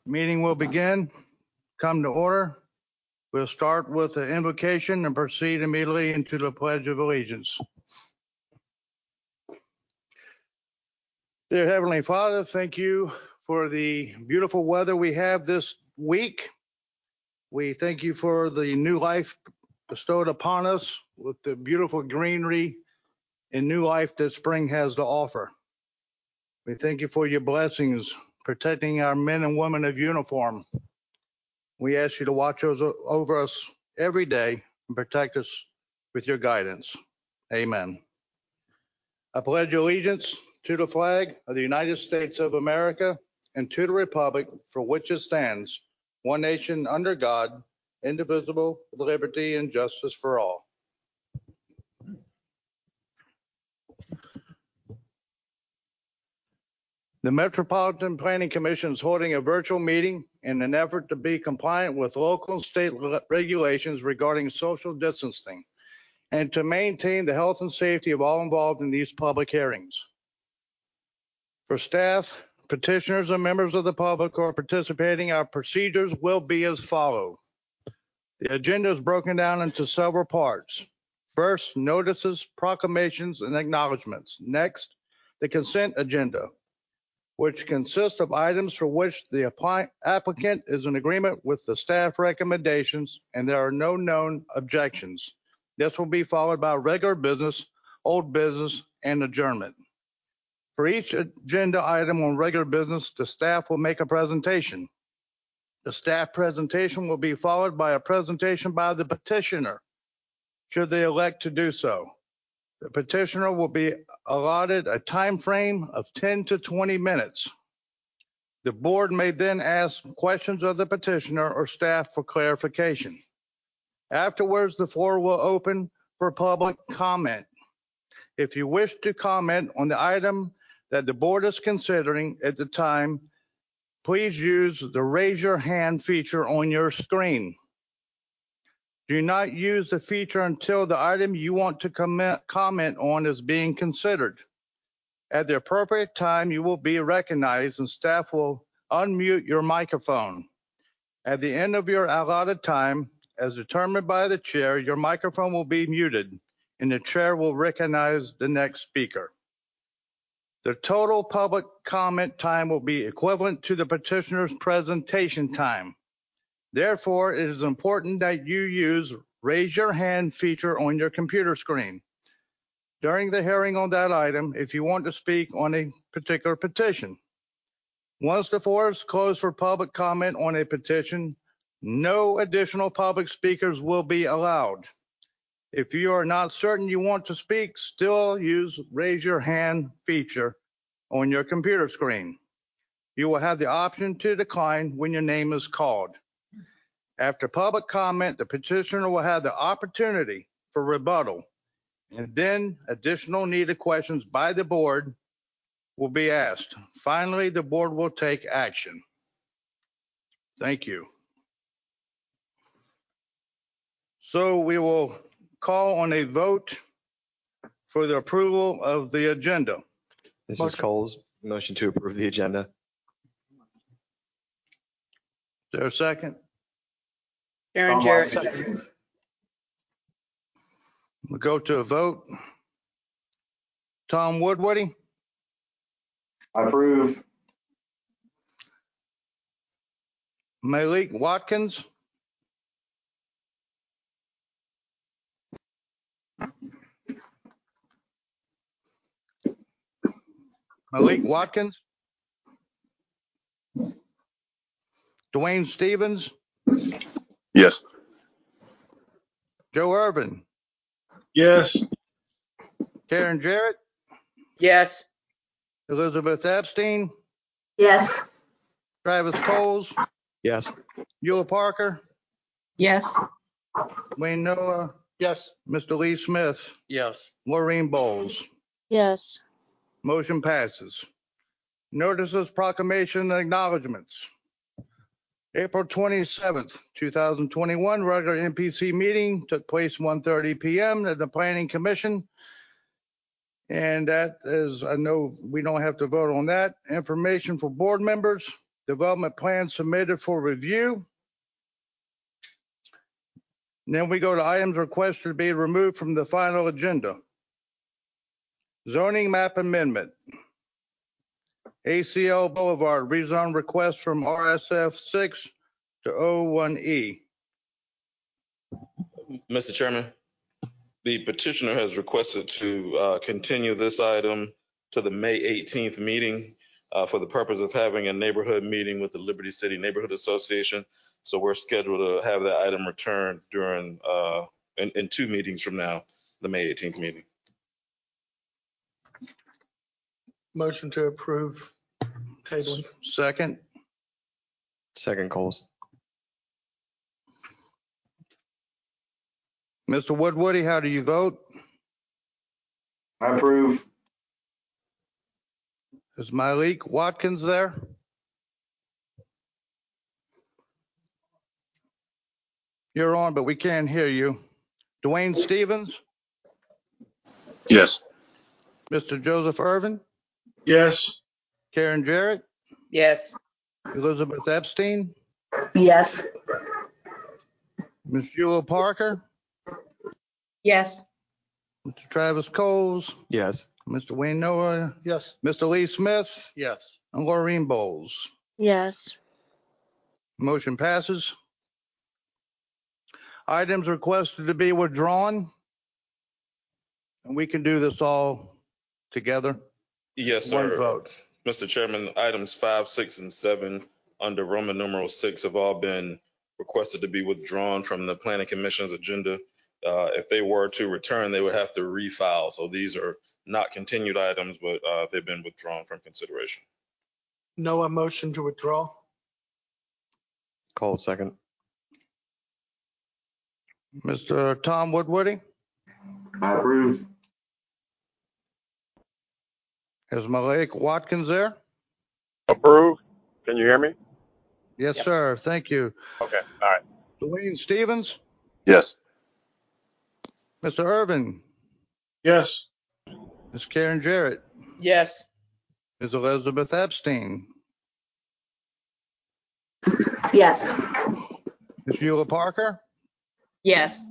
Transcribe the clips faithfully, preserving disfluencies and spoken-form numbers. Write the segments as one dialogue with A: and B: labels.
A: Meeting will begin. Come to order. We'll start with the invocation and proceed immediately into the Pledge of Allegiance. Dear Heavenly Father, thank you for the beautiful weather we have this week. We thank you for the new life bestowed upon us with the beautiful greenery and new life that spring has to offer. We thank you for your blessings, protecting our men and women of uniform. We ask you to watch over us every day and protect us with your guidance. Amen. I pledge allegiance to the flag of the United States of America and to the republic for which it stands, one nation under God, indivisible, with liberty and justice for all. The Metropolitan Planning Commission is holding a virtual meeting in an effort to be compliant with local and state regulations regarding social distancing and to maintain the health and safety of all involved in these public hearings. For staff, petitioners, and members of the public who are participating, our procedures will be as follows. The agenda is broken down into several parts. First, notices, proclamations, and acknowledgements. Next, the consent agenda, which consists of items for which the applicant is in agreement with the staff recommendations and there are no known objections. This will be followed by regular business, old business, and adjournment. For each agenda item on regular business, the staff will make a presentation. The staff presentation will be followed by a presentation by the petitioner, should they elect to do so. The petitioner will be allotted a time frame of ten to twenty minutes. The board may then ask questions of the petitioner or staff for clarification. Afterwards, the floor will open for public comment. If you wish to comment on the item that the board is considering at the time, please use the raise your hand feature on your screen. Do not use the feature until the item you want to comment, comment on is being considered. At the appropriate time, you will be recognized and staff will unmute your microphone. At the end of your allotted time, as determined by the chair, your microphone will be muted and the chair will recognize the next speaker. The total public comment time will be equivalent to the petitioner's presentation time. Therefore, it is important that you use raise your hand feature on your computer screen. During the hearing on that item, if you want to speak on a particular petition. Once the floor is closed for public comment on a petition, no additional public speakers will be allowed. If you are not certain you want to speak, still use raise your hand feature on your computer screen. You will have the option to decline when your name is called. After public comment, the petitioner will have the opportunity for rebuttal, and then additional needed questions by the board will be asked. Finally, the board will take action. Thank you. So we will call on a vote for the approval of the agenda.
B: This is Coles. Motion to approve the agenda.
A: Is there a second?
C: Karen Jarrett.
A: We'll go to a vote. Tom Woodward.
D: I approve.
A: Malik Watkins. Malik Watkins. Dwayne Stevens.
D: Yes.
A: Joe Irvin.
D: Yes.
A: Karen Jarrett.
C: Yes.
A: Elizabeth Epstein.
E: Yes.
A: Travis Coles.
B: Yes.
A: Eula Parker.
E: Yes.
A: Wayne Noah.
C: Yes.
A: Mister Lee Smith.
C: Yes.
A: Maureen Bowles.
E: Yes.
A: Motion passes. Notices, proclamation, and acknowledgements. April twenty-seventh, two thousand twenty-one, regular N P C meeting took place one thirty p m at the Planning Commission. And that is, I know we don't have to vote on that. Information for board members. development plan submitted for review. And then we go to items requested to be removed from the final agenda. Zoning map amendment. A C L Boulevard rezone request from R S F six to O one E.
F: Mister Chairman, the petitioner has requested to uh, continue this item to the May eighteenth meeting uh, for the purpose of having a neighborhood meeting with the Liberty City Neighborhood Association. So we're scheduled to have that item returned during, uh, in, in two meetings from now, the May eighteenth meeting.
G: Motion to approve tabling.
A: Second.
B: Second, Coles.
A: Mister Woodward, how do you vote?
D: I approve.
A: Is Malik Watkins there? You're on, but we can't hear you. Dwayne Stevens,
D: Yes.
A: Mister Joseph Irvin,
D: Yes.
A: Karen Jarrett,
C: Yes.
A: Elizabeth Epstein,
E: Yes.
A: Miz Jewel Parker,
E: Yes.
A: Mister Travis Coles,
B: Yes.
A: Mister Wayne Noah,
G: Yes.
A: Mister Lee Smith,
G: Yes.
A: and Laureen Bowles.
E: Yes.
A: Motion passes. Items requested to be withdrawn. And we can do this all together.
F: Yes,
A: One
F: sir.
A: vote.
F: Mister Chairman, items five, six, and seven under Roman numeral six have all been requested to be withdrawn from the Planning Commission's agenda. Uh, if they were to return, they would have to refile. So these are not continued items, but uh, they've been withdrawn from consideration.
G: Noah, motion to withdraw.
B: Coles, second.
A: Mister Tom Woodward,
D: I approve.
A: is Malik Watkins there?
H: Approve. Can you hear me?
A: Yes,
C: Yep.
A: sir. Thank you.
H: Okay. All right.
A: Dwayne Stevens,
D: Yes.
A: Mister Irvin,
D: Yes.
A: Miz Karen Jarrett,
C: Yes.
A: Miz Elizabeth Epstein,
E: Yes.
A: Miz Eula Parker,
E: Yes.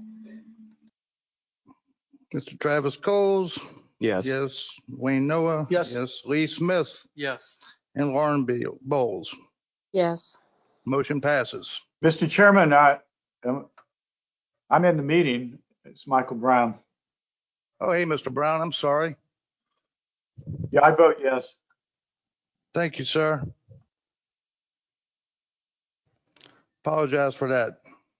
A: Mister Travis Coles,
B: Yes.
A: yes, Wayne Noah,
G: Yes.
A: yes, Lee Smith,
G: Yes.
A: and Lauren B- Bowles.
E: Yes.
A: Motion passes.
I: Mister Chairman, I, um, I'm in the meeting. It's Michael Brown.
A: Oh, hey, Mister Brown, I'm sorry.
I: Yeah, I vote yes.
A: Thank you, sir. Apologize for that.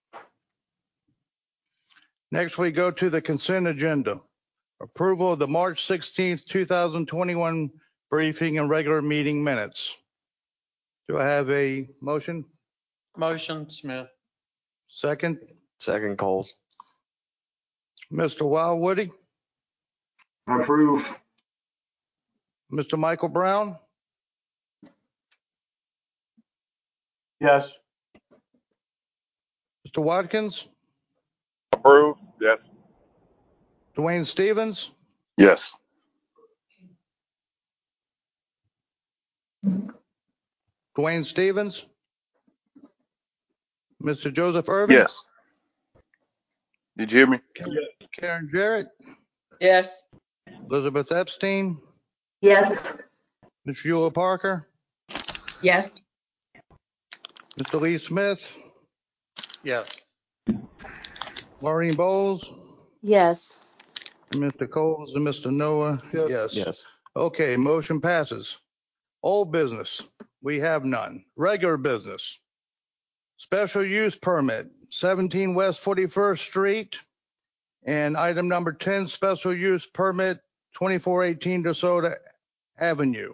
A: Next, we go to the consent agenda. Approval of the March sixteenth, two thousand twenty-one briefing and regular meeting minutes. Do I have a motion?
G: Motion, Smith.
A: Second,
B: Second, Coles.
A: Mister Wildwoody,
D: I approve.
A: Mister Michael Brown,
I: Yes.
A: Mister Watkins,
H: Approve. Yes.
A: Dwayne Stevens,
D: Yes.
A: Dwayne Stevens, Mister Joseph Irvin.
D: Yes. Did you hear me?
A: Karen Jarrett,
C: Yes.
A: Elizabeth Epstein,
E: Yes.
A: Miz Eula Parker,
E: Yes.
A: Mister Lee Smith,
G: Yes.
A: Laureen Bowles,
E: Yes.
A: and Mister Coles and Mister Noah.
G: Yes.
A: Yes.
B: Yes.
A: Okay, motion passes. Old business, we have none. Regular business. Special use permit, seventeen West forty-first Street. And item number ten, special use permit, twenty-four eighteen DeSoto Avenue.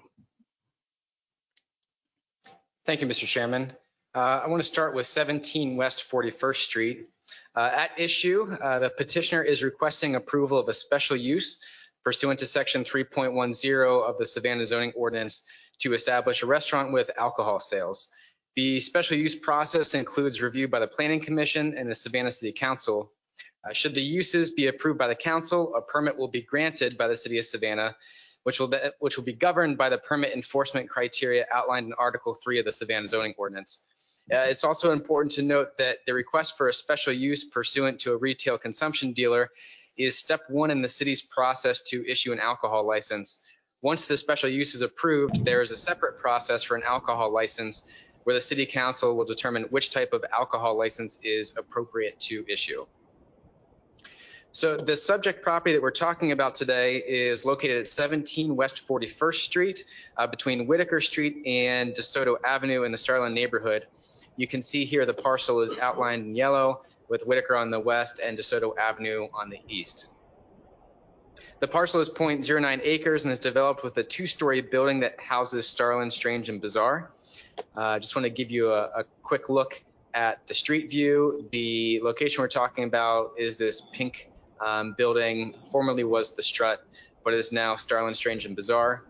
J: Thank you, Mister Chairman. Uh, I want to start with seventeen West forty-first Street. Uh, at issue, uh, the petitioner is requesting approval of a special use pursuant to section three point one zero of the Savannah zoning ordinance to establish a restaurant with alcohol sales. The special use process includes review by the Planning Commission and the Savannah City Council. Uh, should the uses be approved by the council, a permit will be granted by the City of Savannah. which will, be, which will be governed by the permit enforcement criteria outlined in Article three of the Savannah zoning ordinance. Uh, it's also important to note that the request for a special use pursuant to a retail consumption dealer is step one in the city's process to issue an alcohol license. Once the special use is approved, there is a separate process for an alcohol license where the city council will determine which type of alcohol license is appropriate to issue. So the subject property that we're talking about today is located at seventeen West forty-first Street, uh, between Whitaker Street and DeSoto Avenue in the Starland neighborhood. You can see here the parcel is outlined in yellow with Whitaker on the west and DeSoto Avenue on the east. The parcel is zero point zero nine acres and is developed with a two-story building that houses Starland, Strange, and Bizarre. I uh, just want to give you a, a quick look at the street view. The location we're talking about is this pink um, building, formerly was the Strut, but is now Starland, Strange, and Bizarre.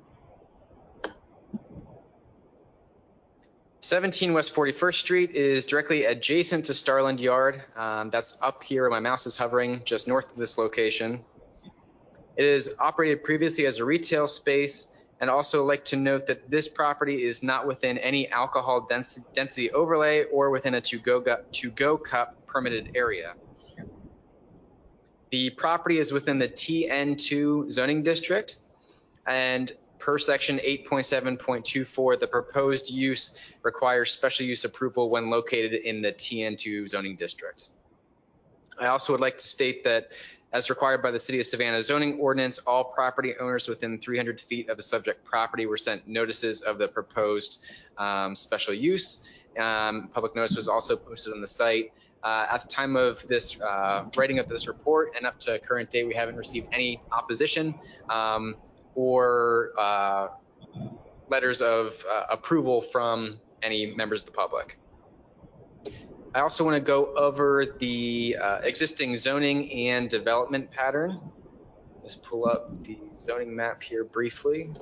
J: seventeen West forty-first Street is directly adjacent to Starland Yard. Um, that's up here where my mouse is hovering, just north of this location. It is operated previously as a retail space, and also like to note that this property is not within any alcohol density, density overlay or within a to-go to-go cup permitted area. The property is within the T N two zoning district, and per section eight point seven point two four, the proposed use requires special use approval when located in the T N two zoning district. I also would like to state that as required by the City of Savannah zoning ordinance, all property owners within three hundred feet of the subject property were sent notices of the proposed um, special use. Um, public notice was also posted on the site. Uh, at the time of this uh, writing of this report and up to current date, we haven't received any opposition um, or uh, letters of uh, approval from any members of the public. I also want to go over the uh, existing zoning and development pattern. Just pull up the zoning map here briefly.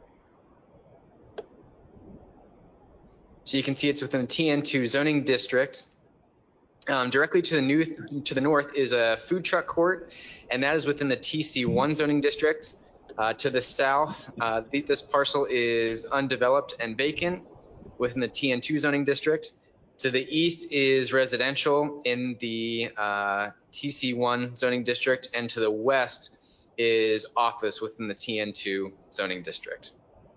J: So you can see it's within the T N two zoning district. Um, directly to the, new, to the north is a food truck court, and that is within the T C one zoning district. Uh, to the south, uh, this parcel is undeveloped and vacant within the T N two zoning district. To the east is residential in the uh, T C one zoning district, and to the west is office within the T N two zoning district.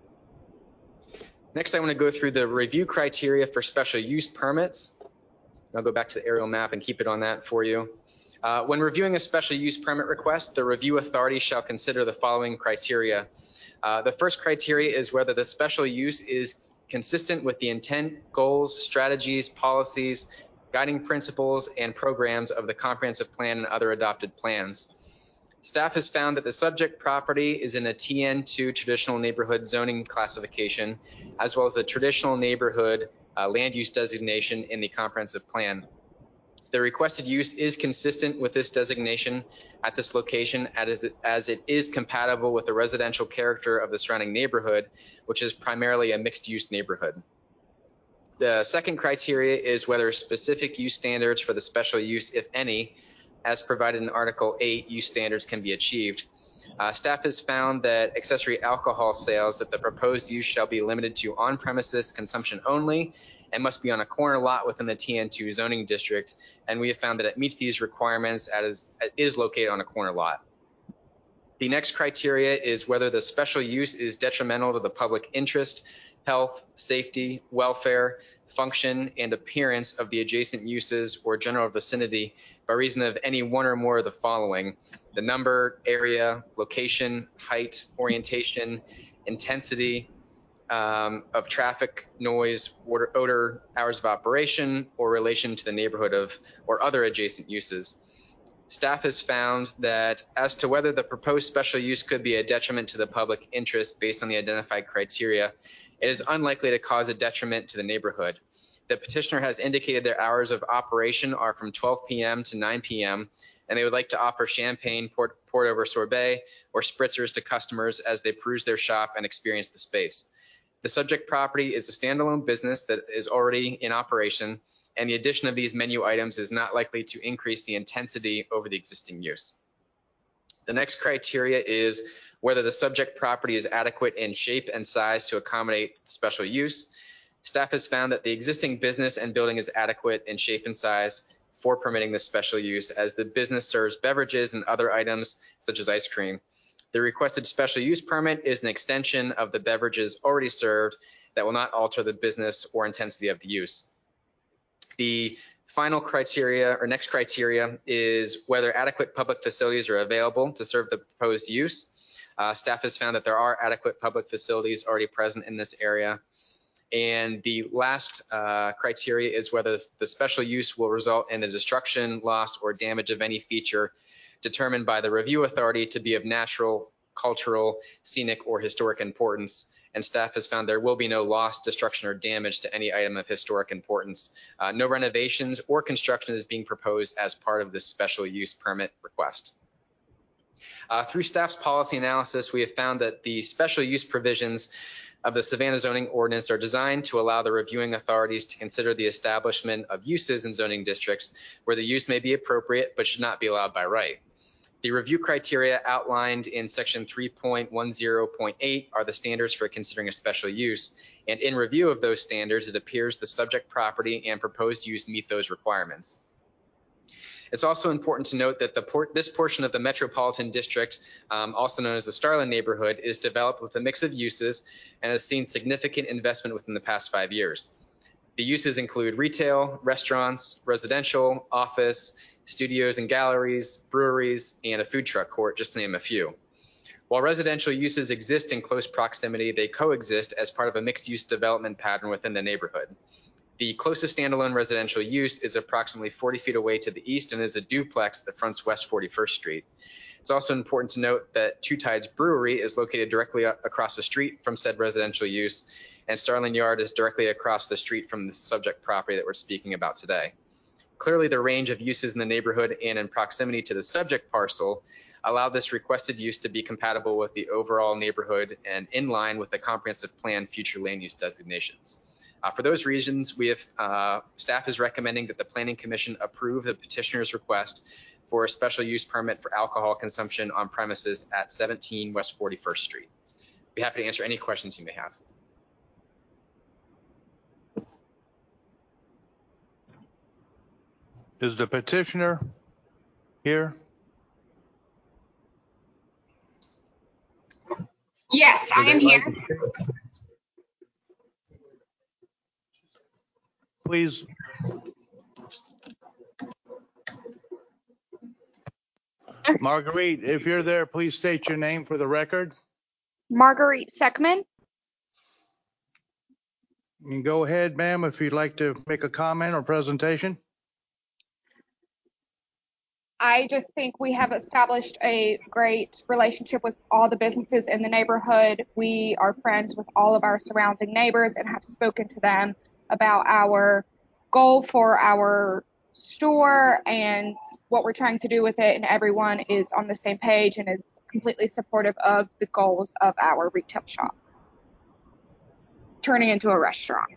J: Next, I want to go through the review criteria for special use permits. I'll go back to the aerial map and keep it on that for you. Uh, when reviewing a special use permit request, the review authority shall consider the following criteria. Uh, the first criteria is whether the special use is consistent with the intent, goals, strategies, policies, guiding principles, and programs of the comprehensive plan and other adopted plans. Staff has found that the subject property is in a T N two traditional neighborhood zoning classification, as well as a traditional neighborhood uh, land use designation in the comprehensive plan. The requested use is consistent with this designation at this location as it, as it is compatible with the residential character of the surrounding neighborhood, which is primarily a mixed-use neighborhood. The second criteria is whether specific use standards for the special use, if any, as provided in Article eight, use standards can be achieved. Uh, staff has found that accessory alcohol sales that the proposed use shall be limited to on-premises consumption only and must be on a corner lot within the T N two zoning district, and we have found that it meets these requirements as it is located on a corner lot. The next criteria is whether the special use is detrimental to the public interest, health, safety, welfare, function, and appearance of the adjacent uses or general vicinity by reason of any one or more of the following: the number, area, location, height, orientation, intensity um, of traffic, noise, water, odor, hours of operation, or relation to the neighborhood of or other adjacent uses. Staff has found that as to whether the proposed special use could be a detriment to the public interest based on the identified criteria, it is unlikely to cause a detriment to the neighborhood. The petitioner has indicated their hours of operation are from twelve p m to nine p m, and they would like to offer champagne, poured, poured over sorbet, or spritzers to customers as they peruse their shop and experience the space. The subject property is a standalone business that is already in operation, and the addition of these menu items is not likely to increase the intensity over the existing use. The next criteria is whether the subject property is adequate in shape and size to accommodate special use. Staff has found that the existing business and building is adequate in shape and size for permitting this special use, as the business serves beverages and other items such as ice cream. The requested special use permit is an extension of the beverages already served that will not alter the business or intensity of the use. The final criteria or next criteria is whether adequate public facilities are available to serve the proposed use. Uh, staff has found that there are adequate public facilities already present in this area. And the last uh, criteria is whether the special use will result in the destruction, loss, or damage of any feature determined by the review authority to be of natural, cultural, scenic, or historic importance. And staff has found there will be no loss, destruction, or damage to any item of historic importance. Uh, no renovations or construction is being proposed as part of this special use permit request. Uh, through staff's policy analysis, we have found that the special use provisions of the Savannah zoning ordinance are designed to allow the reviewing authorities to consider the establishment of uses in zoning districts where the use may be appropriate but should not be allowed by right. The review criteria outlined in section three point ten point eight are the standards for considering a special use, and in review of those standards, it appears the subject property and proposed use meet those requirements. It's also important to note that the port, this portion of the metropolitan district, um, also known as the Starland neighborhood, is developed with a mix of uses and has seen significant investment within the past five years. The uses include retail, restaurants, residential, office, studios and galleries, breweries, and a food truck court, just to name a few. While residential uses exist in close proximity, they coexist as part of a mixed-use development pattern within the neighborhood. The closest standalone residential use is approximately forty feet away to the east and is a duplex that fronts West forty-first Street. It's also important to note that Two Tides Brewery is located directly across the street from said residential use, and Starland Yard is directly across the street from the subject property that we're speaking about today. Clearly, the range of uses in the neighborhood and in proximity to the subject parcel allow this requested use to be compatible with the overall neighborhood and in line with the comprehensive plan future land use designations. Uh, for those reasons, we have uh, staff is recommending that the Planning Commission approve the petitioner's request for a special use permit for alcohol consumption on premises at seventeen West forty-first Street. Be happy to answer any questions you may have.
A: Is the petitioner here?
K: Yes, I am here.
A: Please. Marguerite, if you're there, please state your name for the record.
K: Marguerite Seckman.
A: You can go ahead, ma'am, if you'd like to make a comment or presentation.
K: I just think we have established a great relationship with all the businesses in the neighborhood. We are friends with all of our surrounding neighbors and have spoken to them about our goal for our store and what we're trying to do with it, and everyone is on the same page and is completely supportive of the goals of our retail shop turning into a restaurant.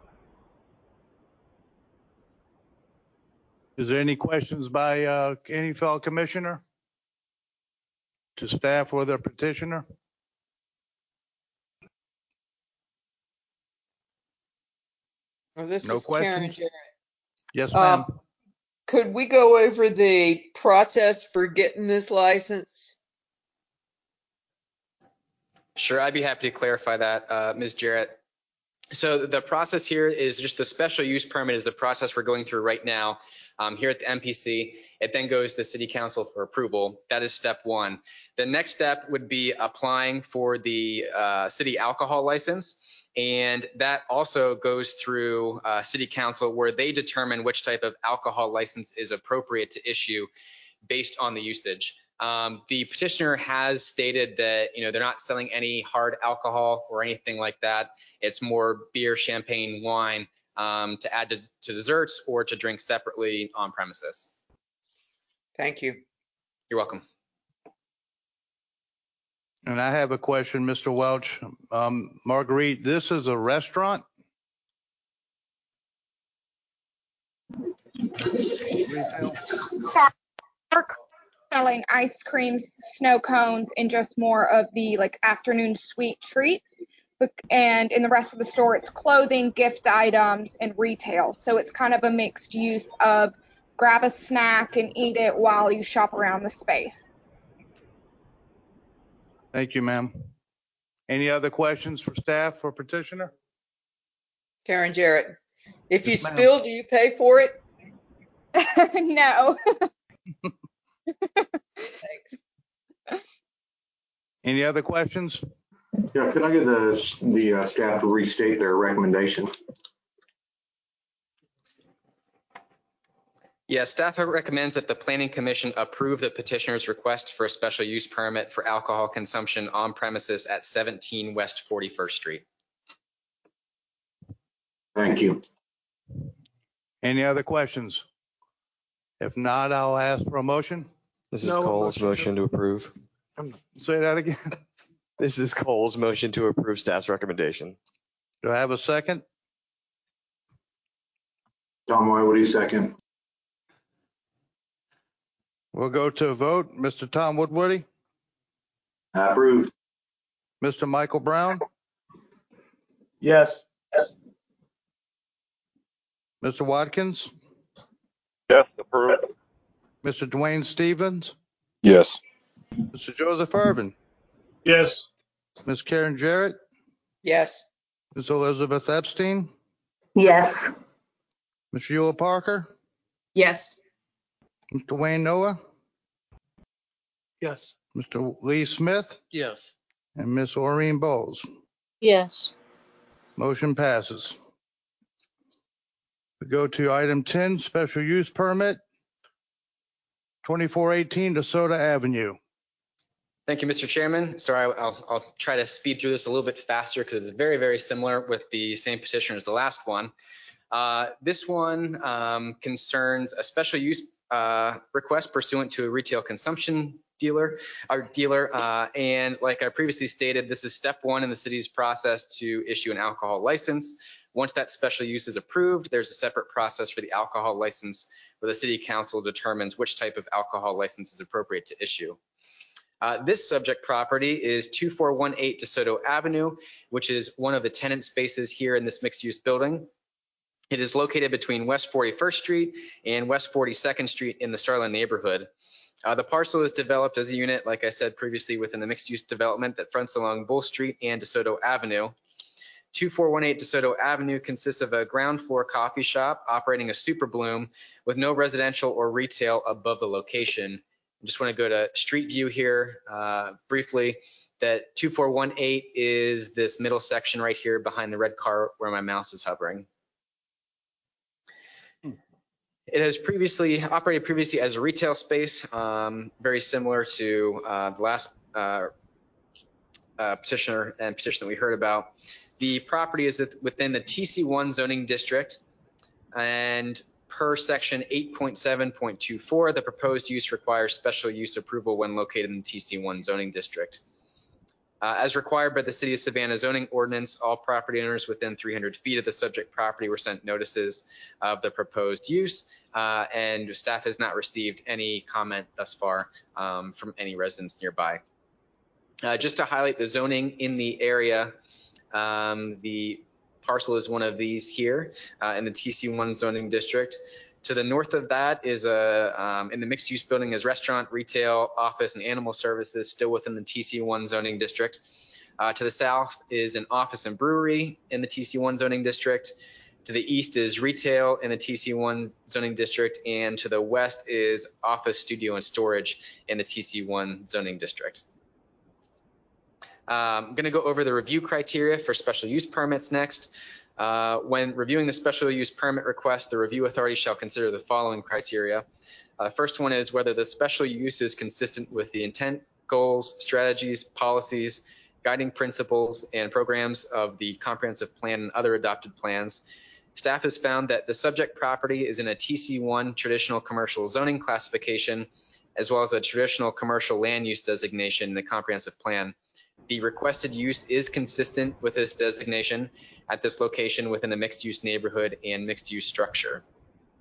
A: Is there any questions by uh, any fellow commissioner to staff or the petitioner?
C: Well, this
A: No
C: is Karen
A: questions?
C: Jarrett.
A: Yes,
C: Uh,
A: ma'am.
C: Could we go over the process for getting this license?
J: Sure, I'd be happy to clarify that, uh, Miz Jarrett. So the process here is just the special use permit is the process we're going through right now um, here at the M P C. It then goes to City Council for approval. That is step one. The next step would be applying for the uh, city alcohol license. And that also goes through uh, City Council, where they determine which type of alcohol license is appropriate to issue based on the usage. Um, the petitioner has stated that, you know, they're not selling any hard alcohol or anything like that. It's more beer, champagne, wine um, to add to, to desserts or to drink separately on premises.
C: Thank you.
J: You're welcome.
A: And I have a question, Mister Welch. Um, Marguerite, this is a restaurant? Retail?
K: Sorry. selling ice creams, snow cones, and just more of the like afternoon sweet treats. Bec- And in the rest of the store, it's clothing, gift items, and retail. So it's kind of a mixed use of grab a snack and eat it while you shop around the space.
A: Thank you, ma'am. Any other questions for staff or petitioner?
C: Karen Jarrett, if you
A: Yes, ma'am.
C: spill, do you pay for it?
K: No.
C: Thanks.
A: Any other questions?
L: Yeah, could I get the, the uh, staff to restate their recommendation?
J: Yeah, staff recommends that the Planning Commission approve the petitioner's request for a special use permit for alcohol consumption on premises at seventeen West forty-first Street.
L: Thank you.
A: Any other questions? If not, I'll ask for a motion.
B: This is
G: No,
B: Cole's
G: motion
B: motion to approve.
A: Say that again.
B: This is Cole's motion to approve staff's recommendation.
A: Do I have a second?
L: Tom White, what do you second?
A: We'll go to a vote. Mister Tom Woodward,
L: Approved.
A: Mister Michael Brown,
I: Yes.
A: Mister Watkins,
H: Yes, approved.
A: Mister Dwayne Stevens,
D: Yes.
A: Mister Joseph Irvin,
D: Yes.
A: Miz Karen Jarrett,
C: Yes.
A: Miz Elizabeth Epstein,
E: Yes.
A: Miz Eula Parker,
E: Yes.
A: Mister Wayne Noah,
G: Yes.
A: Mister Lee Smith,
G: Yes.
A: and Miss Oreen Bowles.
E: Yes.
A: Motion passes. We go to item ten, special use permit, twenty-four eighteen DeSoto Avenue.
J: Thank you, Mister Chairman. Sorry, I'll, I'll try to speed through this a little bit faster because it's very, very similar with the same petitioner as the last one. Uh, this one um, concerns a special use uh, request pursuant to a retail consumption dealer, our dealer. Uh, and like I previously stated, this is step one in the city's process to issue an alcohol license. Once that special use is approved, there's a separate process for the alcohol license where the city council determines which type of alcohol license is appropriate to issue. Uh, this subject property is two four one eight DeSoto Avenue, which is one of the tenant spaces here in this mixed use building. It is located between West forty-first Street and West forty-second Street in the Starland neighborhood. Uh, the parcel is developed as a unit, like I said previously, within the mixed use development that fronts along Bull Street and DeSoto Avenue. two four one eight DeSoto Avenue consists of a ground floor coffee shop operating a Super Bloom with no residential or retail above the location. I just want to go to street view here uh, briefly. That two four one eight is this middle section right here behind the red car where my mouse is hovering. It has previously operated previously as a retail space, um, very similar to uh, the last uh, uh, petitioner and petition that we heard about. The property is within the T C one zoning district, and per section eight point seven point two four, the proposed use requires special use approval when located in the T C one zoning district. Uh, as required by the City of Savannah zoning ordinance, all property owners within three hundred feet of the subject property were sent notices of the proposed use, uh, and staff has not received any comment thus far um, from any residents nearby. Uh, just to highlight the zoning in the area, um, the parcel is one of these here uh, in the T C one zoning district. To the north of that is a, um, in the mixed use building is restaurant, retail, office, and animal services still within the T C one zoning district. Uh, to the south is an office and brewery in the T C one zoning district. To the east is retail in the T C one zoning district. And to the west is office, studio, and storage in the T C one zoning district. Um, I'm gonna go over the review criteria for special use permits next. Uh, when reviewing the special use permit request, the review authority shall consider the following criteria. Uh, first one is whether the special use is consistent with the intent, goals, strategies, policies, guiding principles, and programs of the comprehensive plan and other adopted plans. Staff has found that the subject property is in a T C one traditional commercial zoning classification, as well as a traditional commercial land use designation in the comprehensive plan. The requested use is consistent with this designation at this location within a mixed-use neighborhood and mixed-use structure.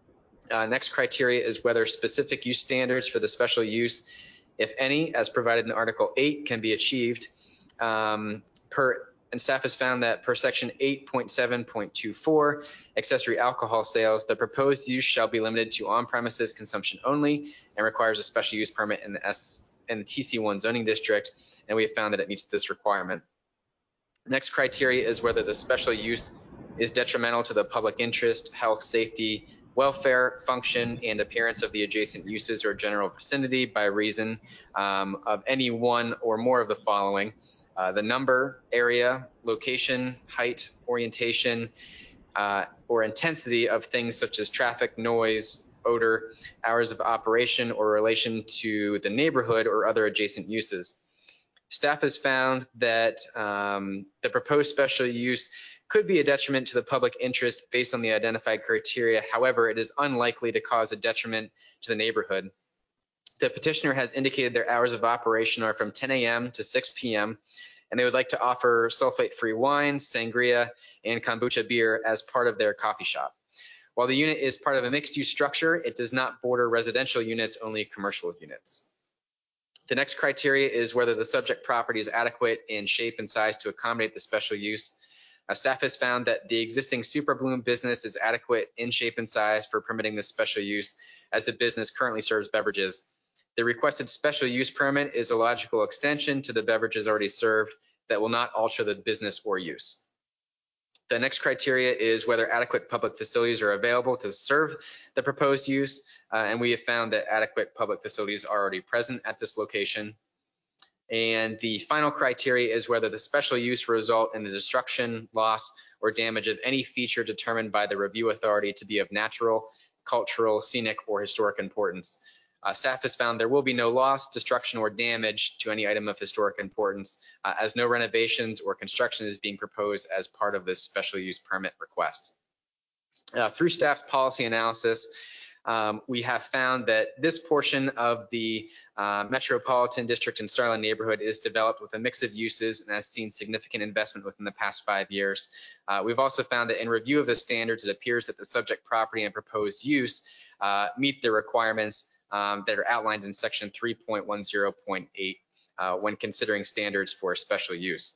J: Uh, next criteria is whether specific use standards for the special use, if any, as provided in Article eight, can be achieved. Um, per and staff has found that per section eight point seven point two four, accessory alcohol sales, the proposed use shall be limited to on-premises consumption only and requires a special use permit in the S in the T C one zoning district, and we have found that it meets this requirement. Next criteria is whether the special use is detrimental to the public interest, health, safety, welfare, function, and appearance of the adjacent uses or general vicinity by reason um, of any one or more of the following: uh, the number, area, location, height, orientation, uh, or intensity of things such as traffic, noise, odor, hours of operation, or relation to the neighborhood or other adjacent uses. Staff has found that um, the proposed special use could be a detriment to the public interest based on the identified criteria. However, it is unlikely to cause a detriment to the neighborhood. The petitioner has indicated their hours of operation are from ten A M to six P M, and they would like to offer sulfate-free wines, sangria, and kombucha beer as part of their coffee shop. While the unit is part of a mixed-use structure, it does not border residential units, only commercial units. The next criteria is whether the subject property is adequate in shape and size to accommodate the special use. Uh, staff has found that the existing Super Bloom business is adequate in shape and size for permitting this special use, as the business currently serves beverages. The requested special use permit is a logical extension to the beverages already served that will not alter the business or use. The next criteria is whether adequate public facilities are available to serve the proposed use, uh, and we have found that adequate public facilities are already present at this location. And the final criteria is whether the special use will result in the destruction, loss, or damage of any feature determined by the review authority to be of natural, cultural, scenic, or historic importance. Uh, staff has found there will be no loss, destruction, or damage to any item of historic importance, uh, as no renovations or construction is being proposed as part of this special use permit request. Uh, through staff's policy analysis, um, we have found that this portion of the uh, Metropolitan District and Starland neighborhood is developed with a mix of uses and has seen significant investment within the past five years. Uh, we've also found that in review of the standards, it appears that the subject property and proposed use uh, meet the requirements Um, that are outlined in section three point one zero point eight uh, when considering standards for special use.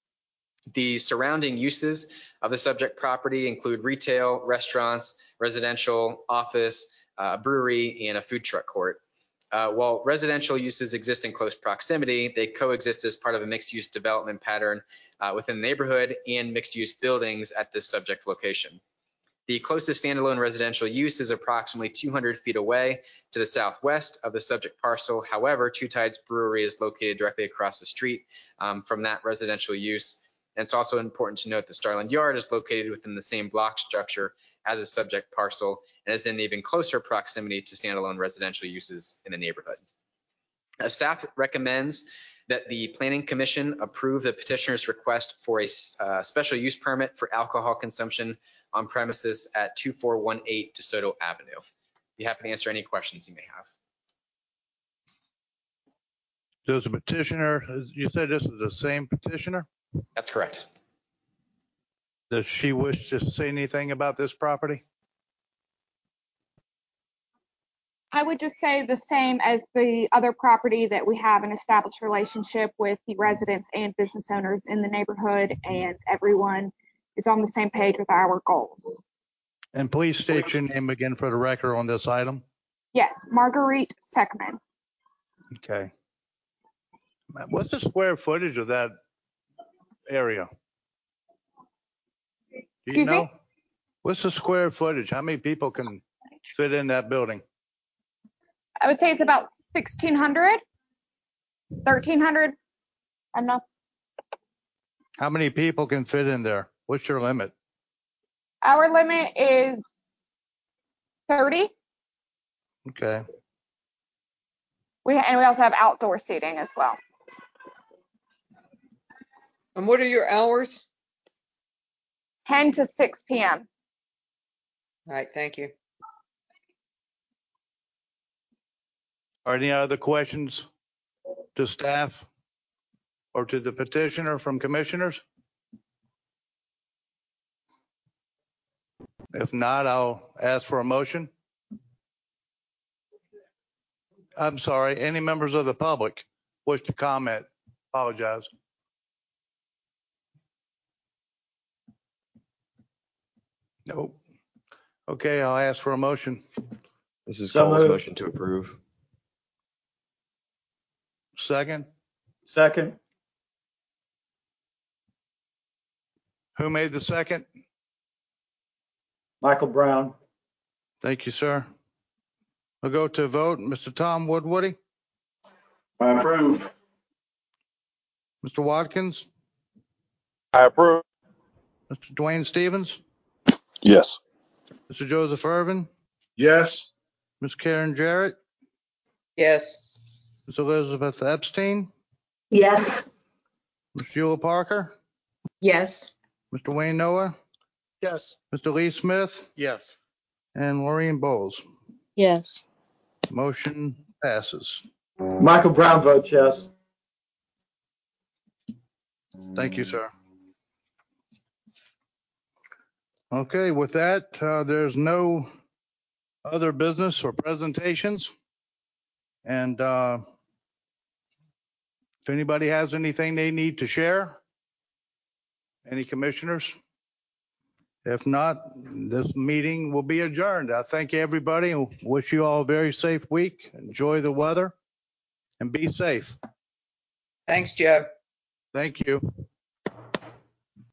J: The surrounding uses of the subject property include retail, restaurants, residential, office, uh, brewery, and a food truck court. Uh, while residential uses exist in close proximity, they coexist as part of a mixed-use development pattern uh, within the neighborhood and mixed-use buildings at this subject location. The closest standalone residential use is approximately two hundred feet away to the southwest of the subject parcel. However, Two Tides Brewery is located directly across the street um, from that residential use. And it's also important to note that Starland Yard is located within the same block structure as a subject parcel and is in even closer proximity to standalone residential uses in the neighborhood. Uh, staff recommends that the Planning Commission approve the petitioner's request for a uh, special use permit for alcohol consumption on premises at two four one eight DeSoto Avenue. Be happy to answer any questions you may have.
A: Does the petitioner, you said this is the same petitioner?
J: That's correct.
A: Does she wish to say anything about this property?
K: I would just say the same as the other property, that we have an established relationship with the residents and business owners in the neighborhood, and everyone is on the same page with our goals.
A: And please state your name again for the record on this item.
K: Yes, Marguerite Seckman.
A: Okay. What's the square footage of that area? Do you
K: Excuse
A: know?
K: me?
A: What's the square footage? How many people can fit in that building?
K: I would say it's about sixteen hundred, thirteen hundred. I don't know.
A: How many people can fit in there? What's your limit?
K: Our limit is thirty.
A: Okay.
K: We, and we also have outdoor seating as well.
C: And what are your hours?
K: ten to six P M
C: All right, thank you.
A: Are any other questions to staff or to the petitioner from commissioners? If not, I'll ask for a motion. I'm sorry, any members of the public wish to comment? Apologize. Nope. Okay, I'll ask for a motion.
B: This is
I: So
B: Cole's
I: moved.
B: motion to approve.
A: Second,
I: Second.
A: who made the second?
I: Michael Brown.
A: Thank you, sir. We'll go to a vote. Mister Tom Woodwardie,
L: I approve.
A: Mister Watkins,
H: I approve.
A: Mister Dwayne Stevens,
D: Yes.
A: Mister Joseph Irvin,
D: Yes.
A: Miz Karen Jarrett,
C: Yes.
A: Miz Elizabeth Epstein,
E: Yes.
A: Miz Sheila Parker,
E: Yes.
A: Mister Wayne Noah,
G: Yes.
A: Mister Lee Smith,
G: Yes.
A: and Maureen Bowles.
E: Yes.
A: Motion passes.
I: Michael Brown votes yes.
A: Thank you, sir. Okay, with that, uh, there's no other business or presentations. And uh, if anybody has anything they need to share, any commissioners? If not, this meeting will be adjourned. I thank everybody and wish you all a very safe week. Enjoy the weather and be safe.
C: Thanks, Joe.
A: Thank you.